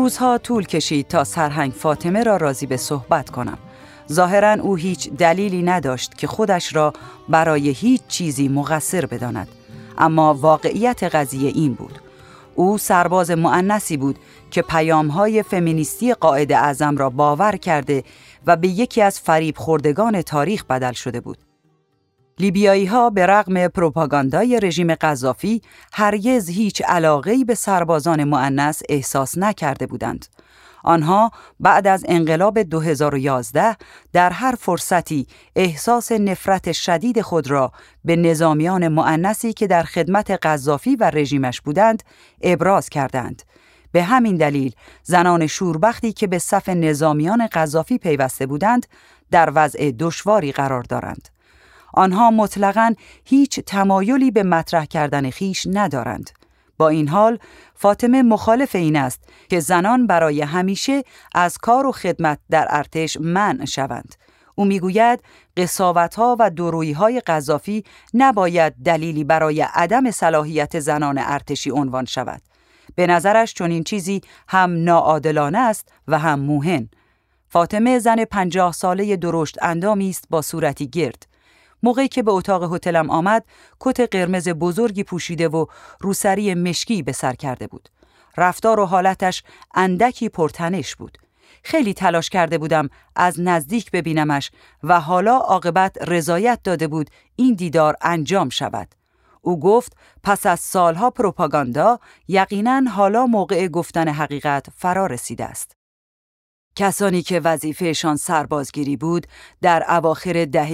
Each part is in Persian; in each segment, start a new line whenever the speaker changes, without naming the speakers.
روزها طول کشید تا سرهنگ فاطمه را راضی به صحبت کنم. ظاهراً او هیچ دلیلی نداشت که خودش را برای هیچ چیزی مقصر بداند، اما واقعیت قضیه این بود: او سرباز مؤنثی بود که پیام‌های فمینیستی قائد اعظم را باور کرده و به یکی از فریب خوردگان تاریخ بدل شده بود. لیبیایی‌ها به رغم پروپاگاندای رژیم قذافی هرگز هیچ علاقه‌ای به سربازان مؤنث احساس نکرده بودند. آنها بعد از انقلاب 2011 در هر فرصتی احساس نفرت شدید خود را به نظامیان مؤنثی که در خدمت قذافی و رژیمش بودند ابراز کردند. به همین دلیل زنان شوربختی که به صف نظامیان قذافی پیوسته بودند در وضع دشواری قرار دارند. آنها مطلقاً هیچ تمایلی به مطرح کردن خیش ندارند. با این حال فاطمه مخالف این است که زنان برای همیشه از کار و خدمت در ارتش منع شوند. او میگوید قساوت‌ها و دورویی‌های قذافی نباید دلیلی برای عدم صلاحیت زنان ارتشی عنوان شود. به نظرش چنین چیزی هم ناعادلانه است و هم موهن. فاطمه زن 50 ساله درشت اندامی است با صورتی گرد. موقعی که به اتاق هتلم آمد، کت قرمز بزرگی پوشیده و روسری مشکی به سر کرده بود. رفتار و حالتش اندکی پرتنش بود. خیلی تلاش کرده بودم از نزدیک ببینمش و حالا عاقبت رضایت داده بود این دیدار انجام شود. او گفت پس از سالها پروپاگاندا یقیناً حالا موقع گفتن حقیقت فرا رسیده است. کسانی که وظیفهشان سربازگیری بود در اواخر دهه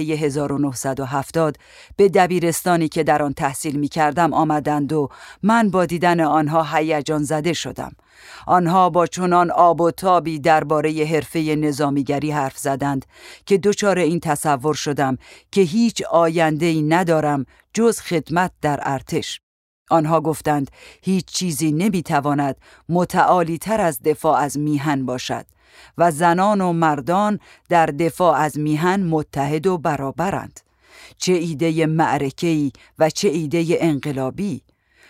1970 به دبیرستانی که در آن تحصیل می کردم آمدند و من با دیدن آنها هیجان زده شدم. آنها با چنان آب و تابی درباره حرفه نظامیگری حرف زدند که دچار این تصور شدم که هیچ آینده‌ای ندارم جز خدمت در ارتش. آنها گفتند هیچ چیزی نمیتواند متعالی تر از دفاع از میهن باشد و زنان و مردان در دفاع از میهن متحد و برابرند. چه ایده معرکه‌ای و چه ایده انقلابی!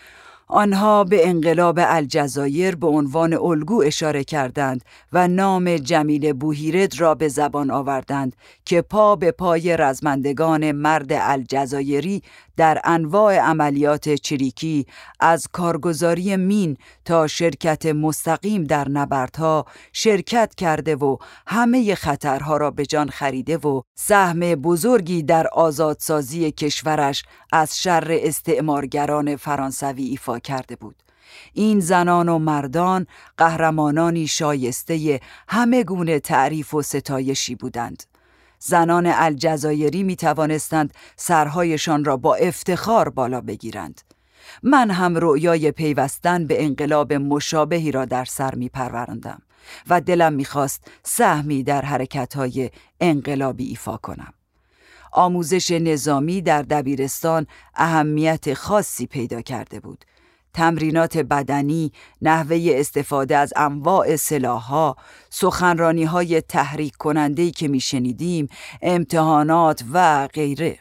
آنها به انقلاب الجزایر به عنوان الگو اشاره کردند و نام جمیل بوهیرد را به زبان آوردند که پا به پای رزمندگان مرد الجزایری در انواع عملیات چریکی از کارگزاری مین تا شرکت مستقیم در نبردها شرکت کرده و همه خطرها را به جان خریده و سهم بزرگی در آزادسازی کشورش از شر استعمارگران فرانسوی ایفا کرده بود. این زنان و مردان قهرمانانی شایسته همه گونه تعریف و ستایشی بودند. زنان الجزایری می توانستند سرهایشان را با افتخار بالا بگیرند. من هم رؤیای پیوستن به انقلاب مشابهی را در سر می پروراندم و دلم می خواست سهمی در حرکت‌های انقلابی ایفا کنم. آموزش نظامی در دبیرستان اهمیت خاصی پیدا کرده بود. تمرینات بدنی، نحوه استفاده از انواع سلاح‌ها، سخنرانی‌های تحریک کننده‌ای که می‌شنیدیم، امتحانات و غیره.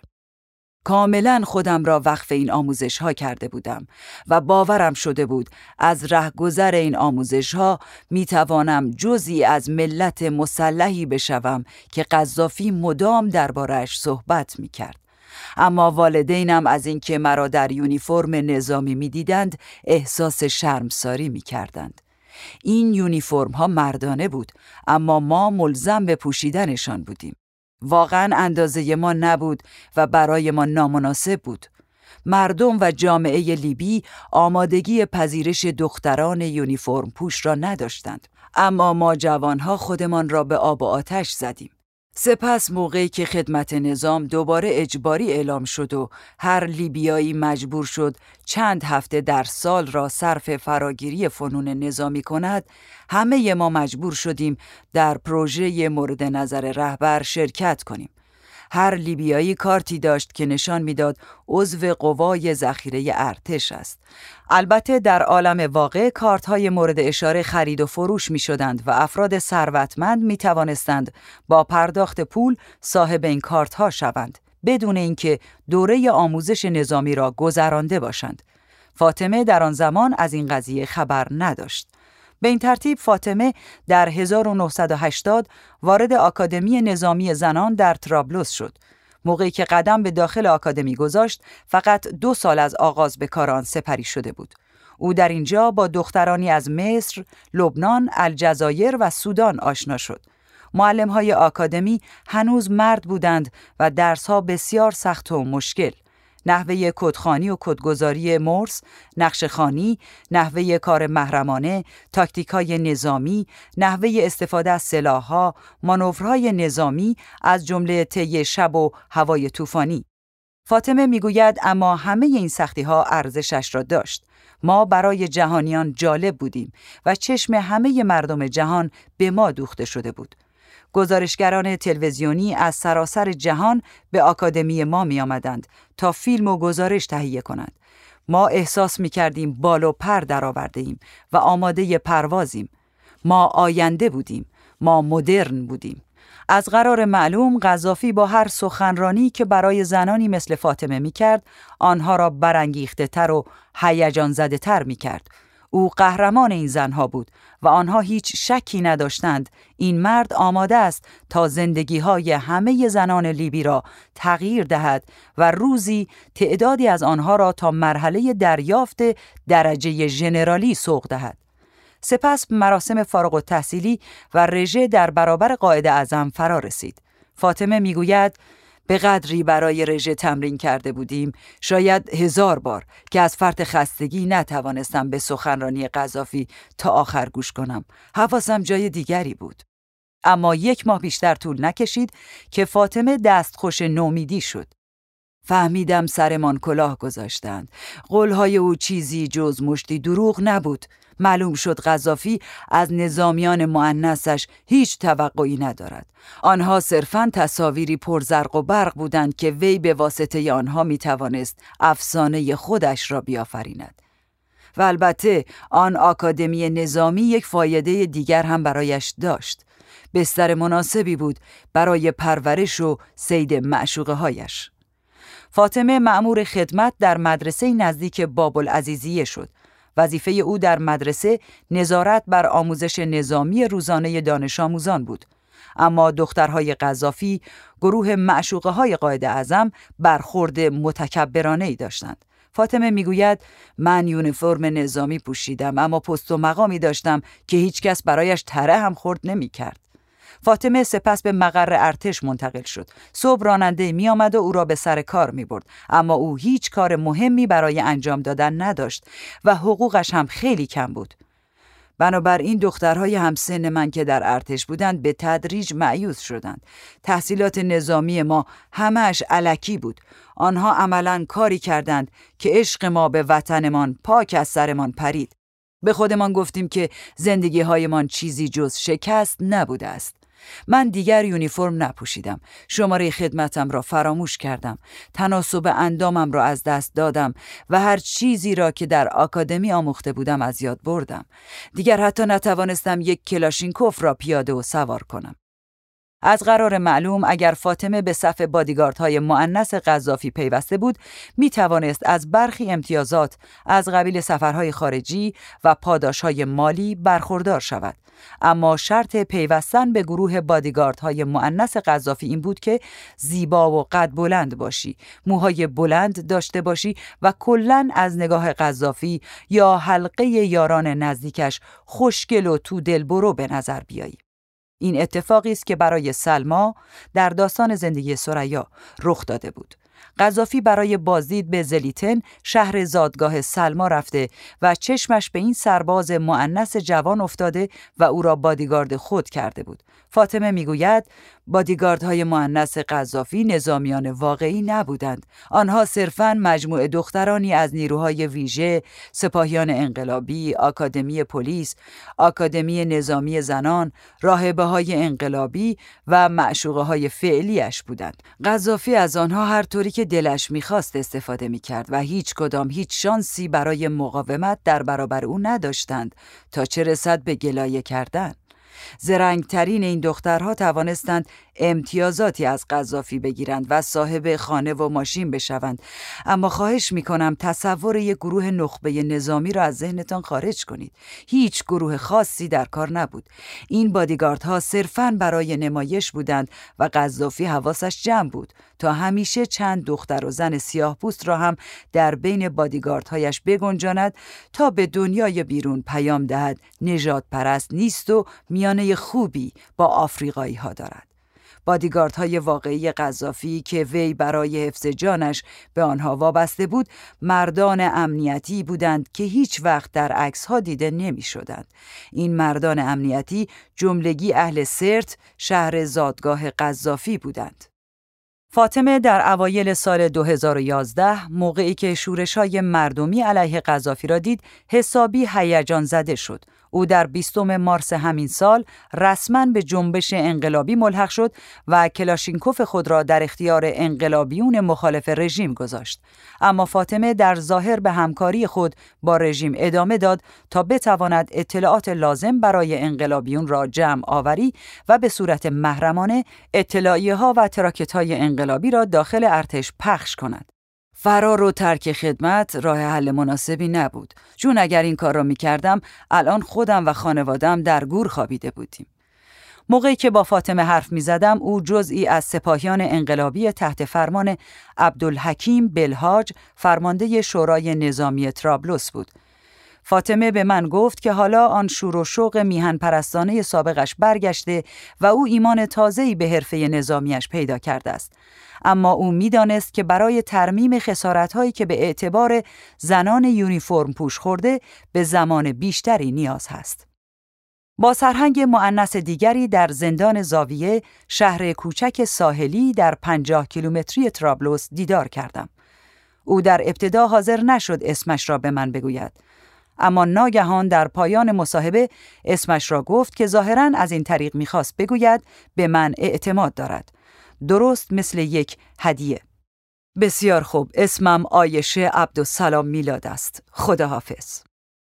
کاملاً خودم را وقف این آموزش‌ها کرده بودم و باورم شده بود از رهگذر این آموزش‌ها می‌توانم جزئی از ملت مسلحی بشوم که قذافی مدام درباره‌اش صحبت می‌کرد. اما والدینم از اینکه مرا در یونیفرم نظامی می‌دیدند احساس شرمساری می‌کردند. این یونیفرم ها مردانه بود، اما ما ملزم به پوشیدنشان بودیم. واقعا اندازه ما نبود و برای ما نامناسب بود. مردم و جامعه لیبی آمادگی پذیرش دختران یونیفرم پوش را نداشتند، اما ما جوانها خودمان را به آب و آتش زدیم. سپس موقعی که خدمت نظام دوباره اجباری اعلام شد و هر لیبیایی مجبور شد چند هفته در سال را صرف فراگیری فنون نظامی کند، همه ما مجبور شدیم در پروژه مورد نظر رهبر شرکت کنیم. هر لیبیایی کارتی داشت که نشان میداد عضو قوای ذخیره ارتش است. البته در عالم واقع کارت‌های مورد اشاره خرید و فروش می‌شدند و افراد ثروتمند می‌توانستند با پرداخت پول صاحب این کارت‌ها شوند بدون اینکه دوره آموزش نظامی را گذرانده باشند. فاطمه در آن زمان از این قضیه خبر نداشت. به این ترتیب فاطمه در 1980 وارد آکادمی نظامی زنان در طرابلس شد. موقعی که قدم به داخل آکادمی گذاشت، فقط 2 سال از آغاز به کار آن سپری شده بود. او در اینجا با دخترانی از مصر، لبنان، الجزایر و سودان آشنا شد. معلم‌های آکادمی هنوز مرد بودند و درس‌ها بسیار سخت و مشکل. نحوه کدخوانی و کدگذاری مرس، نقشه‌خوانی، نحوه کار محرمانه، تاکتیک‌های نظامی، نحوه استفاده از سلاح‌ها، مانورهای نظامی از جمله طی شب و هوای طوفانی. فاطمه میگوید اما همه این سختی‌ها ارزشش را داشت. ما برای جهانیان جالب بودیم و چشم همه مردم جهان به ما دوخته شده بود. گزارشگران تلویزیونی از سراسر جهان به آکادمی ما می آمدند تا فیلم و گزارش تهیه کنند. ما احساس می کردیم بال و پر درآورده ایم و آماده پروازیم. ما آینده بودیم. ما مدرن بودیم. از قرار معلوم قذافی با هر سخنرانی که برای زنانی مثل فاطمه می کرد، آنها را برانگیخته تر و هیجان زده تر می کرد. او قهرمان این زنها بود و آنها هیچ شکی نداشتند این مرد آماده است تا زندگی‌های همه زنان لیبی را تغییر دهد و روزی تعدادی از آنها را تا مرحله دریافت درجه ژنرالی سوق دهد. سپس مراسم فارغ التحصیلی و رژه در برابر قائد اعظم فرا رسید. فاطمه میگوید به قدری برای رژه تمرین کرده بودیم، شاید 1000 بار، که از فرط خستگی نتوانستم به سخنرانی قذافی تا آخر گوش کنم. حواسم جای دیگری بود. اما 1 ماه بیشتر طول نکشید که فاطمه دستخوش نومیدی شد. فهمیدم سرمان کلاه گذاشتند. قولهای او چیزی جز مشتی دروغ نبود. معلوم شد قذافی از نظامیان مؤنثش هیچ توقعی ندارد. آنها صرفاً تصاویری پرزرق و برق بودند که وی به واسطه آنها میتوانست افسانه خودش را بیافریند. و البته آن آکادمی نظامی یک فایده دیگر هم برایش داشت. بستر مناسبی بود برای پرورش و صید معشوقه هایش. فاطمه مأمور خدمت در مدرسه نزدیک باب‌العزیزیه شد. وظیفه او در مدرسه نظارت بر آموزش نظامی روزانه دانش آموزان بود. اما دخترهای قذافی، گروه معشوقه های قائد اعظم، برخورد متکبرانه‌ای داشتند. فاطمه میگوید من یونیفرم نظامی پوشیدم اما پست و مقامی داشتم که هیچ کس برایش تره هم خورد نمی کرد. فاطمه سپس به مقر ارتش منتقل شد. صبح راننده می آمد و او را به سر کار می برد، اما او هیچ کار مهمی برای انجام دادن نداشت و حقوقش هم خیلی کم بود. بنابراین دخترهای همسن من که در ارتش بودند به تدریج مایوس شدند. تحصیلات نظامی ما همه‌اش الکی بود. آنها عملاً کاری کردند که عشق ما به وطنمان پاک از سرمان پرید. به خودمان گفتیم که زندگی‌هایمان چیزی جز شکست نبوده است. من دیگر یونیفرم نپوشیدم. شماره خدمتم را فراموش کردم. تناسب اندامم را از دست دادم و هر چیزی را که در آکادمی آموخته بودم از یاد بردم. دیگر حتی نتوانستم یک کلاشینکوف را پیاده و سوار کنم. از قرار معلوم اگر فاطمه به صف بادیگاردهای مؤنث قذافی پیوسته بود، می توانست از برخی امتیازات از قبیل سفرهای خارجی و پاداشهای مالی برخوردار شود. اما شرط پیوستن به گروه بادیگاردهای مؤنث قذافی این بود که زیبا و قد بلند باشی، موهای بلند داشته باشی و کلاً از نگاه قذافی یا حلقه یاران نزدیکش خوشگل و تو دلبرو به نظر بیایی. این اتفاقی است که برای سلما در داستان زندگی ثریا رخ داده بود. قذافی برای بازدید به زلیتن، شهر زادگاه سلما، رفته و چشمش به این سرباز مؤنث جوان افتاده و او را بادیگارد خود کرده بود. فاطمه میگوید بادیگاردهای مؤنث قذافی نظامیان واقعی نبودند. آنها صرفاً مجموعه دخترانی از نیروهای ویژه، سپاهیان انقلابی، آکادمی پلیس، آکادمی نظامی زنان، راهبه‌های انقلابی و معشوقه‌های فعلیش بودند. قذافی از آنها هر طوری که دلش می‌خواست استفاده می‌کرد و هیچ شانسی برای مقاومت در برابر او نداشتند تا چه رسد به گلایه کردن. زرنگترین این دخترها توانستند امتیازاتی از قذافی بگیرند و صاحب خانه و ماشین بشوند. اما خواهش میکنم تصور یک گروه نخبه نظامی را از ذهنتان خارج کنید. هیچ گروه خاصی در کار نبود. این بادیگاردها صرفاً برای نمایش بودند و قذافی حواسش جمع بود تا همیشه چند دختر و زن سیاه‌پوست را هم در بین بادیگاردهایش بگنجاند تا به دنیای بیرون پیام دهد نژاد پرست نیست و میانه خوبی با آفریقایی ها دارد. بادیگاردهای واقعی قذافی که وی برای حفظ جانش به آنها وابسته بود، مردان امنیتی بودند که هیچ وقت در عکس‌ها دیده نمی شدند. این مردان امنیتی جملگی اهل سرت، شهر زادگاه قذافی بودند. فاطمه در اوایل سال 2011 موقعی که شورش‌های مردمی علیه قذافی را دید، حسابی هیجان زده شد. او در 20 مارس همین سال رسماً به جنبش انقلابی ملحق شد و کلاشینکوف خود را در اختیار انقلابیون مخالف رژیم گذاشت. اما فاطمه در ظاهر به همکاری خود با رژیم ادامه داد تا بتواند اطلاعات لازم برای انقلابیون را جمع آوری و به صورت محرمانه اطلاعیه‌ها و تراکت‌های انقلابی را داخل ارتش پخش کند. فرار و ترک خدمت راه حل مناسبی نبود، چون اگر این کار را می‌کردم الان خودم و خانواده‌ام در گور خوابیده بودیم. موقعی که با فاطمه حرف می‌زدم او جزئی از سپاهیان انقلابی تحت فرمان عبدالحکیم بلحاج، فرمانده شورای نظامی طرابلس بود. فاطمه به من گفت که حالا آن شور و شوق میهن پرستانه سابقش برگشته و او ایمان تازه‌ای به حرفه نظامیش پیدا کرده است. اما او می‌دانست که برای ترمیم خسارت‌هایی که به اعتبار زنان یونیفرم پوش خورده به زمان بیشتری نیاز هست. با سرهنگ مؤنث دیگری در زندان زاویه، شهر کوچک ساحلی در 50 کیلومتری طرابلس دیدار کردم. او در ابتدا حاضر نشد اسمش را به من بگوید، اما ناگهان در پایان مصاحبه اسمش را گفت که ظاهراً از این طریق می‌خواست بگوید به من اعتماد دارد. درست مثل یک هدیه. بسیار خوب، اسمم عایشه عبدالسلام میلاد است. خداحافظ.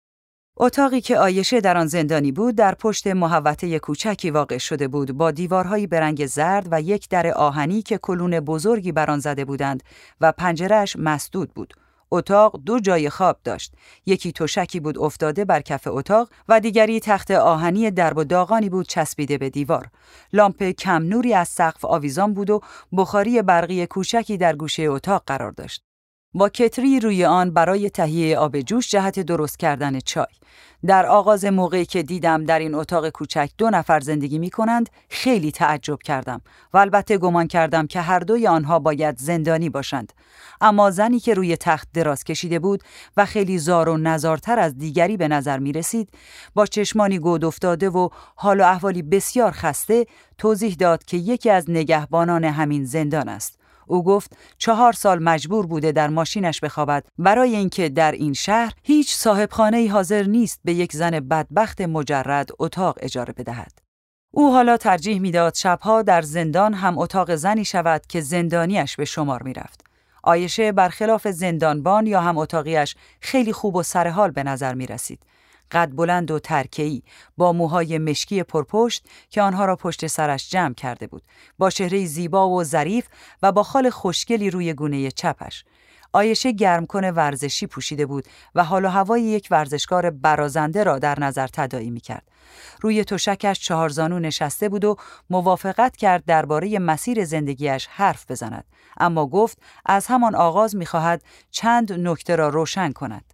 اتاقی که عایشه در آن زندانی بود در پشت محوطه کوچکی واقع شده بود با دیوارهایی به رنگ زرد و یک در آهنی که کلون بزرگی بر آن زده بودند و پنجره‌اش مسدود بود. اتاق 2 جای خواب داشت. یکی تشکی بود افتاده بر کف اتاق و دیگری تخت آهنی درب و داغانی بود چسبیده به دیوار. لامپ کم نوری از سقف آویزان بود و بخاری برقی کوچکی در گوشه اتاق قرار داشت. با کتری روی آن برای تهیه آب جوش جهت درست کردن چای. در آغاز موقعی که دیدم در این اتاق کوچک 2 نفر زندگی می کنند خیلی تعجب کردم و البته گمان کردم که هر دوی آنها باید زندانی باشند. اما زنی که روی تخت دراز کشیده بود و خیلی زار و نزارتر از دیگری به نظر می رسید، با چشمانی گود افتاده و حال و احوالی بسیار خسته توضیح داد که یکی از نگهبانان همین زندان است. او گفت 4 سال مجبور بوده در ماشینش بخوابد برای اینکه در این شهر هیچ صاحب خانه‌ای حاضر نیست به یک زن بدبخت مجرد اتاق اجاره بدهد. او حالا ترجیح میداد شبها در زندان هم اتاق زنی شود که زندانیش به شمار میرفت. عایشه برخلاف زندانبان یا هم اتاقیش خیلی خوب و سرحال به نظر می رسید. قد بلند و ترکه‌ای، با موهای مشکی پرپشت که آنها را پشت سرش جمع کرده بود، با چهره زیبا و ظریف و با خال خوشگلی روی گونه چپش. عایشه گرمکن ورزشی پوشیده بود و حال و هوای یک ورزشکار برازنده را در نظر تداعی می‌کرد. روی تشکش 4 زانو نشسته بود و موافقت کرد درباره مسیر زندگیش حرف بزند، اما گفت از همان آغاز می‌خواهد چند نکته را روشن کند.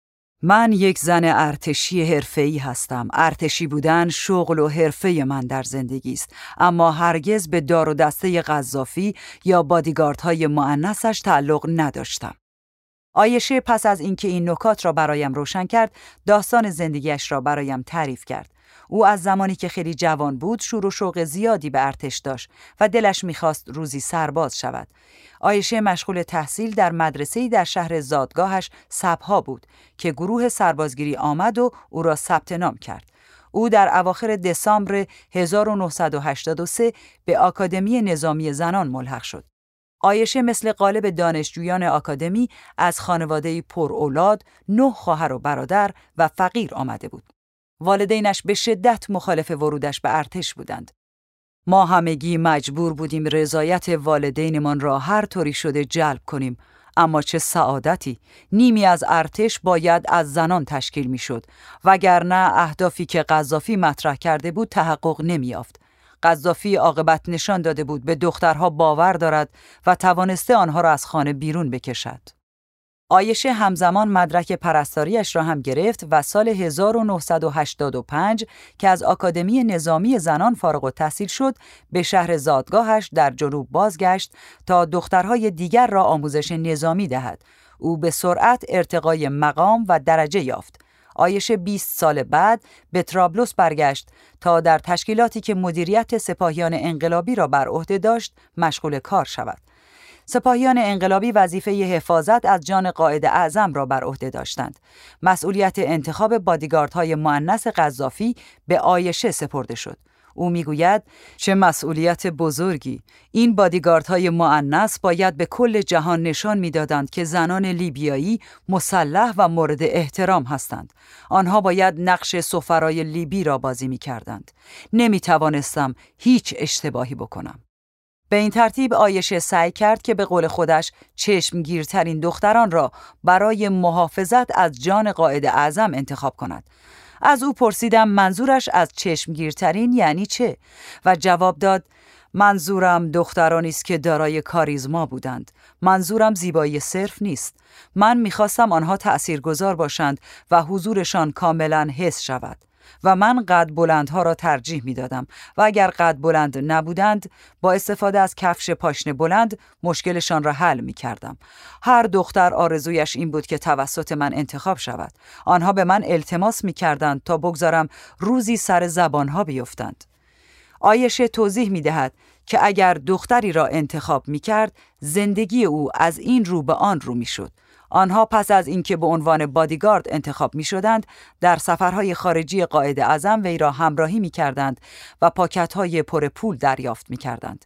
من یک زن ارتشی حرفه‌ای هستم. ارتشی بودن شغل و حرفه من در زندگی است، اما هرگز به دار و دسته قذافی یا بادیگاردهای مؤنثش تعلق نداشتم. عایشه پس از اینکه این نکات را برایم روشن کرد، داستان زندگیش را برایم تعریف کرد. او از زمانی که خیلی جوان بود شور و شوق زیادی به ارتش داشت و دلش می‌خواست روزی سرباز شود. عایشه مشغول تحصیل در مدرسه‌ای در شهر زادگاهش سبها بود که گروه سربازگیری آمد و او را ثبت نام کرد. او در اواخر دسامبر 1983 به آکادمی نظامی زنان ملحق شد. عایشه مثل غالب دانشجویان آکادمی از خانواده‌ای پر اولاد، 9 خواهر و برادر و فقیر آمده بود. والدینش به شدت مخالف ورودش به ارتش بودند. ما همگی مجبور بودیم رضایت والدینمان را هر طوری شده جلب کنیم، اما چه سعادتی! نیمی از ارتش باید از زنان تشکیل میشد، وگرنه اهدافی که قذافی مطرح کرده بود تحقق نمی‌یافت. قذافی عاقبت نشان داده بود به دخترها باور دارد و توانسته آنها را از خانه بیرون بکشد. عایشه همزمان مدرک پرستاریش را هم گرفت و سال 1985 که از آکادمی نظامی زنان فارغ التحصیل شد، به شهر زادگاهش در جنوب بازگشت تا دخترهای دیگر را آموزش نظامی دهد. او به سرعت ارتقای مقام و درجه یافت. عایشه 20 سال بعد به طرابلس برگشت تا در تشکیلاتی که مدیریت سپاهیان انقلابی را بر عهده داشت مشغول کار شود. سپاهیان انقلابی وظیفه حفاظت از جان قائد اعظم را بر عهده داشتند. مسئولیت انتخاب بادیگاردهای مؤنث قذافی به عایشه سپرده شد. او میگوید چه مسئولیت بزرگی! این بادیگاردهای مؤنث باید به کل جهان نشان میدادند که زنان لیبیایی مسلح و مورد احترام هستند. آنها باید نقش سفرای لیبی را بازی میکردند. نمیتوانستم هیچ اشتباهی بکنم. به این ترتیب عایشه سعی کرد که به قول خودش چشمگیرترین دختران را برای محافظت از جان قائد اعظم انتخاب کند. از او پرسیدم منظورش از چشمگیرترین یعنی چه؟ و جواب داد منظورم دخترانی است که دارای کاریزما بودند. منظورم زیبایی صرف نیست. من می‌خواستم آنها تأثیرگذار باشند و حضورشان کاملاً حس شود. و من قد بلندها را ترجیح می دادم و اگر قد بلند نبودند با استفاده از کفش پاشنه بلند مشکلشان را حل می کردم. هر دختر آرزویش این بود که توسط من انتخاب شود. آنها به من التماس می کردند تا بگذارم روزی سر زبانها بیفتند. عایشه توضیح می دهد که اگر دختری را انتخاب می کرد زندگی او از این رو به آن رو می شد. آنها پس از اینکه به عنوان بادیگارد انتخاب می شدند، در سفرهای خارجی قائد اعظم وی را همراهی می کردند و پاکت‌های پر پول دریافت می کردند.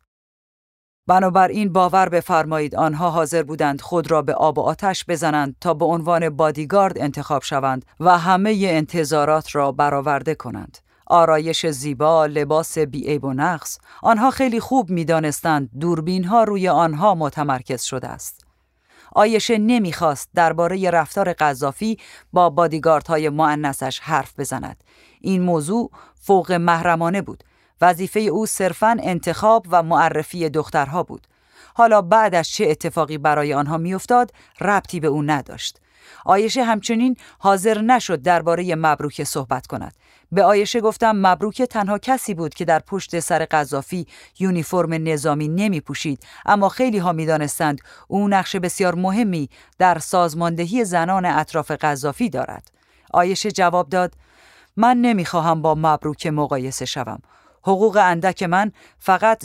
بنابراین باور بفرمایید آنها حاضر بودند خود را به آب و آتش بزنند تا به عنوان بادیگارد انتخاب شوند و همه انتظارات را برآورده کنند. آرایش زیبا، لباس بی‌عیب و نقص، آنها خیلی خوب می دانستند دوربین‌ها روی آنها متمرکز شده است. عایشه نمیخواست درباره رفتار قذافی با بادیگاردهای مؤنثش حرف بزند. این موضوع فوق محرمانه بود. وظیفه او صرفاً انتخاب و معرفی دخترها بود. حالا بعدش چه اتفاقی برای آنها میافتاد ربطی به او نداشت. عایشه همچنین حاضر نشد درباره مبروک صحبت کند. به عایشه گفتم مبروک تنها کسی بود که در پشت سر قذافی یونیفرم نظامی نمی پوشید، اما خیلی ها می دانستند او نقش بسیار مهمی در سازماندهی زنان اطراف قذافی دارد. عایشه جواب داد من نمی خواهم با مبروک مقایسه شوم. حقوق اندک من فقط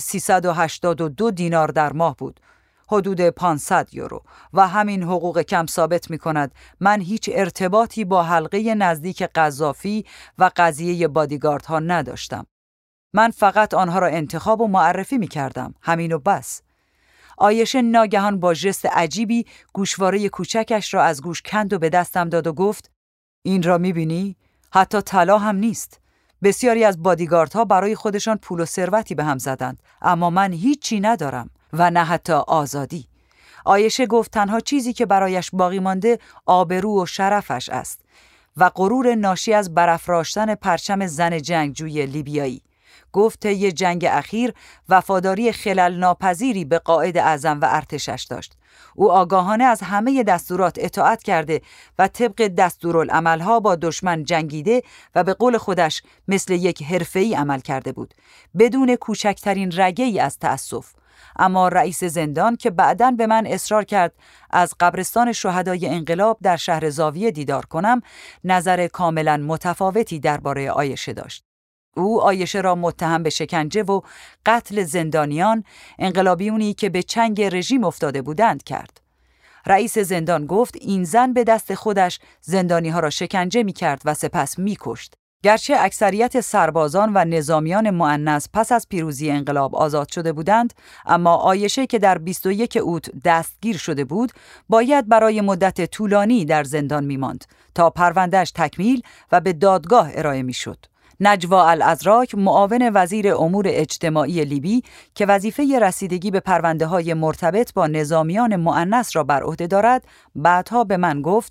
382 دینار در ماه بود، حدود 500 یورو، و همین حقوق کم ثابت می کند من هیچ ارتباطی با حلقه نزدیک قذافی و قضیه بادیگاردها نداشتم. من فقط آنها را انتخاب و معرفی می کردم، همین و بس. عایشه ناگهان با ژست عجیبی گوشواره کوچکش را از گوش کند و به دستم داد و گفت این را می بینی؟ حتی طلا هم نیست. بسیاری از بادیگاردها برای خودشان پول و ثروتی به هم زدند، اما من هیچی ندارم و نه حتی آزادی. عایشه گفت تنها چیزی که برایش باقی مانده آبرو و شرفش است و غرور ناشی از برافراشتن پرچم زن جنگجوی لیبیایی. گفت طی جنگ اخیر وفاداری خلل ناپذیری به قائد اعظم و ارتشش داشت. او آگاهانه از همه دستورات اطاعت کرده و طبق دستورالعملها با دشمن جنگیده و به قول خودش مثل یک حرفه‌ای عمل کرده بود، بدون کوچکترین رگه‌ای از تأسف. اما رئیس زندان که بعداً به من اصرار کرد از قبرستان شهدای انقلاب در شهر زاویه دیدار کنم، نظر کاملاً متفاوتی درباره عایشه داشت. او عایشه را متهم به شکنجه و قتل زندانیان، انقلابیونی که به چنگ رژیم افتاده بودند، کرد. رئیس زندان گفت این زن به دست خودش زندانی‌ها را شکنجه می‌کرد و سپس می‌کشت. گرچه اکثریت سربازان و نظامیان مؤنث پس از پیروزی انقلاب آزاد شده بودند، اما عایشه که در 21 اوت دستگیر شده بود، باید برای مدت طولانی در زندان می‌ماند تا پرونده‌اش تکمیل و به دادگاه ارائه می‌شد. نجوا الازراک، معاون وزیر امور اجتماعی لیبی که وظیفه رسیدگی به پرونده‌های مرتبط با نظامیان مؤنث را بر عهده دارد، بعدها به من گفت: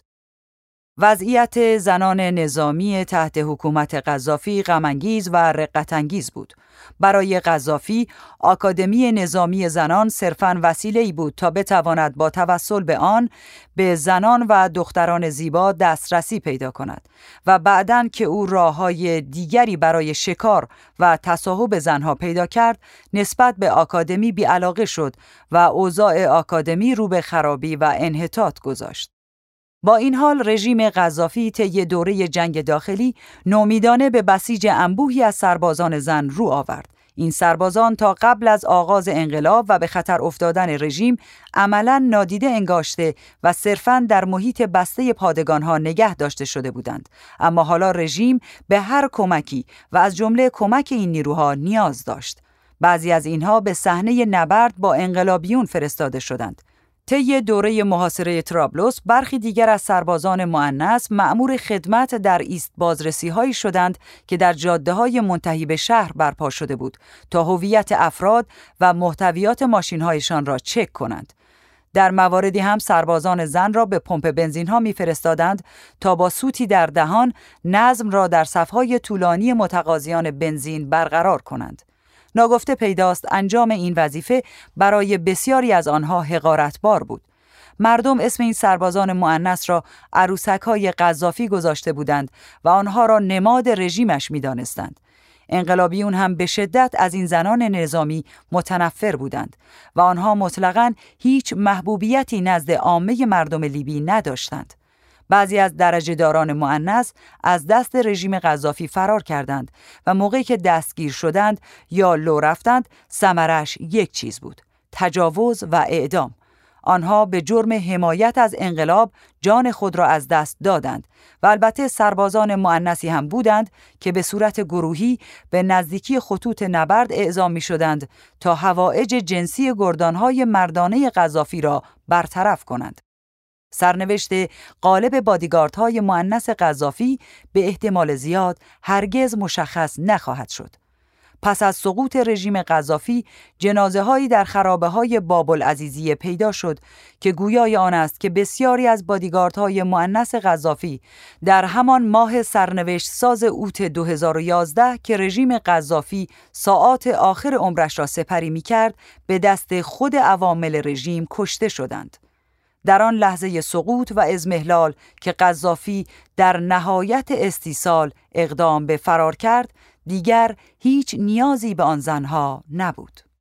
وضعیت زنان نظامی تحت حکومت قذافی غم‌انگیز و رقت‌انگیز بود. برای قذافی، آکادمی نظامی زنان صرفاً وسیله‌ای بود تا بتواند با توسل به آن به زنان و دختران زیبا دسترسی پیدا کند و بعداً که او راه‌های دیگری برای شکار و تصاحب زنها پیدا کرد، نسبت به آکادمی بی‌علاقه شد و اوضاع آکادمی رو به خرابی و انحطاط گذاشت. با این حال رژیم قذافی طی دوره جنگ داخلی نومیدانه به بسیج انبوهی از سربازان زن رو آورد. این سربازان تا قبل از آغاز انقلاب و به خطر افتادن رژیم عملاً نادیده انگاشته و صرفاً در محیط بسته پادگان‌ها نگه داشته شده بودند. اما حالا رژیم به هر کمکی و از جمله کمک این نیروها نیاز داشت. بعضی از اینها به صحنه نبرد با انقلابیون فرستاده شدند. طی دوره محاصره طرابلس، برخی دیگر از سربازان مؤنث مأمور خدمت در ایست بازرسی‌هایی شدند که در جاده‌های منتهی به شهر برپا شده بود تا هویت افراد و محتویات ماشین‌هایشان را چک کنند. در مواردی هم سربازان زن را به پمپ بنزین‌ها می‌فرستادند تا با سوتی در دهان نظم را در صف‌های طولانی متقاضیان بنزین برقرار کنند. ناگفته پیداست انجام این وظیفه برای بسیاری از آنها حقارتبار بود. مردم اسم این سربازان مؤنث را عروسک‌های قذافی گذاشته بودند و آنها را نماد رژیمش می‌دانستند. انقلابیون هم به شدت از این زنان نظامی متنفر بودند و آنها مطلقاً هیچ محبوبیتی نزد عامه مردم لیبی نداشتند. بعضی از درجه‌داران مؤنث از دست رژیم قذافی فرار کردند و موقعی که دستگیر شدند یا لو رفتند، ثمرش یک چیز بود: تجاوز و اعدام. آنها به جرم حمایت از انقلاب جان خود را از دست دادند و البته سربازان مؤنثی هم بودند که به صورت گروهی به نزدیکی خطوط نبرد اعزام می شدند تا حوائج جنسی گردانهای مردانه قذافی را برطرف کنند. سرنوشت غالب بادیگاردهای مؤنث قذافی به احتمال زیاد هرگز مشخص نخواهد شد. پس از سقوط رژیم قذافی، جنازه‌هایی در خرابه‌های باب‌العزیزیه پیدا شد که گویای آن است که بسیاری از بادیگاردهای مؤنث قذافی در همان ماه سرنوشت ساز اوت 2011 که رژیم قذافی ساعات آخر عمرش را سپری می‌کرد، به دست خود عوامل رژیم کشته شدند. در آن لحظه سقوط و اضمحلال که قذافی در نهایت استیصال اقدام به فرار کرد، دیگر هیچ نیازی به آن زنها نبود.